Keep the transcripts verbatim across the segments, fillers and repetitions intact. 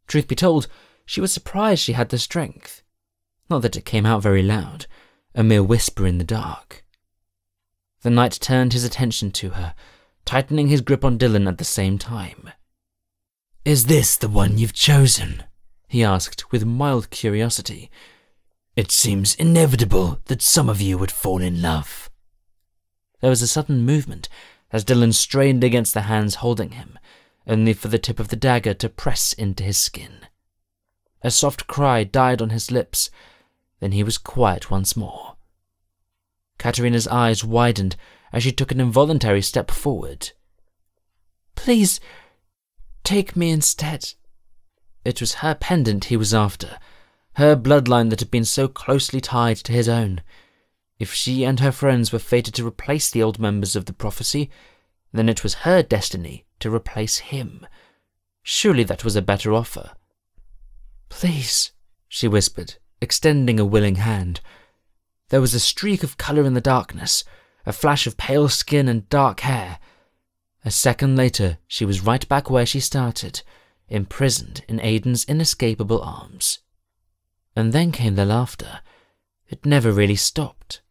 Truth be told, she was surprised she had the strength. Not that it came out very loud, a mere whisper in the dark. The knight turned his attention to her, tightening his grip on Dylan at the same time. "Is this the one you've chosen?" he asked with mild curiosity. "It seems inevitable that some of you would fall in love." There was a sudden movement as Dylan strained against the hands holding him, only for the tip of the dagger to press into his skin. A soft cry died on his lips, then he was quiet once more. Katerina's eyes widened as she took an involuntary step forward. "Please, take me instead." It was her pendant he was after, her bloodline that had been so closely tied to his own. If she and her friends were fated to replace the old members of the prophecy, then it was her destiny to replace him. Surely that was a better offer. "Please," she whispered, extending a willing hand. There was a streak of colour in the darkness, a flash of pale skin and dark hair. A second later, she was right back where she started, imprisoned in Aiden's inescapable arms. And then came the laughter. It never really stopped.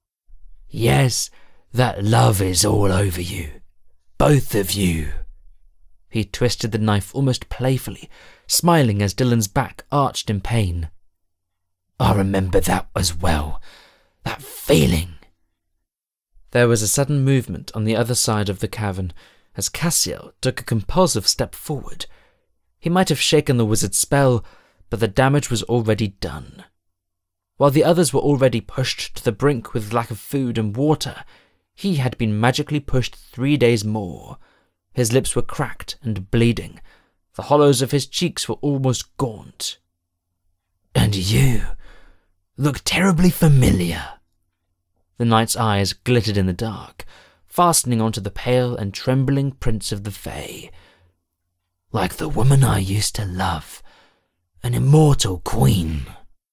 "Yes, that love is all over you. Both of you." He twisted the knife almost playfully, smiling as Dylan's back arched in pain. "I remember that as well. That feeling." There was a sudden movement on the other side of the cavern as Cassiel took a compulsive step forward. He might have shaken the wizard's spell, but the damage was already done. While the others were already pushed to the brink with lack of food and water, he had been magically pushed three days more. His lips were cracked and bleeding. The hollows of his cheeks were almost gaunt. "And you look terribly familiar." The knight's eyes glittered in the dark, fastening onto the pale and trembling prince of the Fae. "Like the woman I used to love, an immortal queen."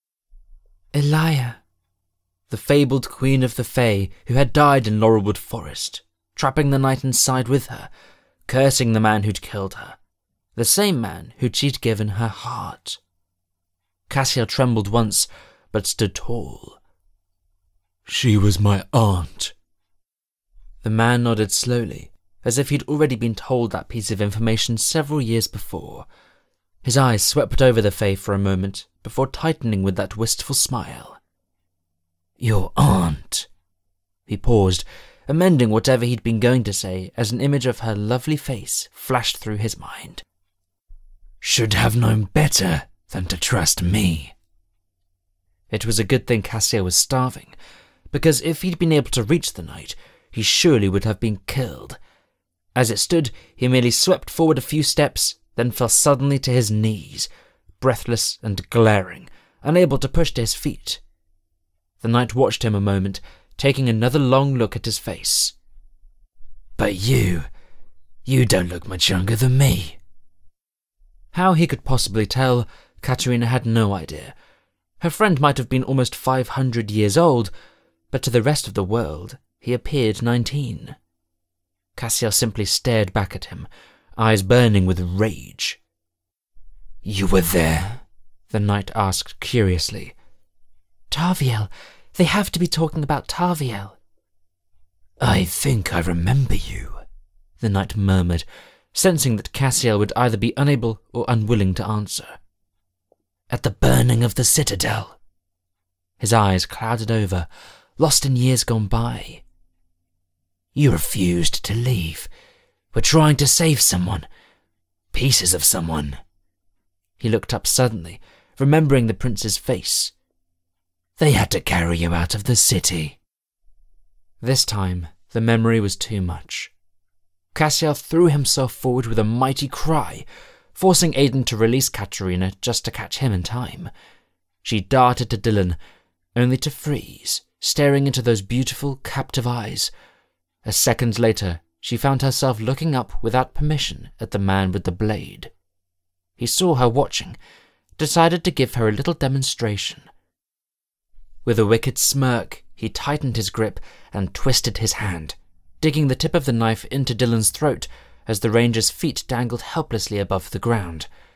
Elia, the fabled queen of the Fae who had died in Laurelwood Forest, trapping the knight inside with her, cursing the man who'd killed her, the same man who'd she'd given her heart. Cassiel trembled once, but stood tall. "She was my aunt." The man nodded slowly, as if he'd already been told that piece of information several years before. His eyes swept over the Fae for a moment, before tightening with that wistful smile. "Your aunt." He paused, amending whatever he'd been going to say as an image of her lovely face flashed through his mind. "Should have known better than to trust me." It was a good thing Cassiel was starving, because if he'd been able to reach the knight, he surely would have been killed. As it stood, he merely swept forward a few steps, then fell suddenly to his knees, breathless and glaring, unable to push to his feet. The knight watched him a moment, taking another long look at his face. "But you, you don't look much younger than me." How he could possibly tell, Katerina had no idea. Her friend might have been almost five hundred years old, but to the rest of the world, he appeared nineteen. Cassiel simply stared back at him, eyes burning with rage. "You were there?" the knight asked curiously. "Tarviel. They have to be talking about Tarviel." "I think I remember you," the knight murmured, sensing that Cassiel would either be unable or unwilling to answer. "At the burning of the citadel." His eyes clouded over, lost in years gone by. "You refused to leave. We're trying to save someone. Pieces of someone." He looked up suddenly, remembering the prince's face. "They had to carry you out of the city." This time, the memory was too much. Cassiel threw himself forward with a mighty cry, forcing Aiden to release Katerina just to catch him in time. She darted to Dylan, only to freeze, staring into those beautiful, captive eyes. A second later, she found herself looking up without permission at the man with the blade. He saw her watching, decided to give her a little demonstration. With a wicked smirk, he tightened his grip and twisted his hand, digging the tip of the knife into Dylan's throat as the ranger's feet dangled helplessly above the ground.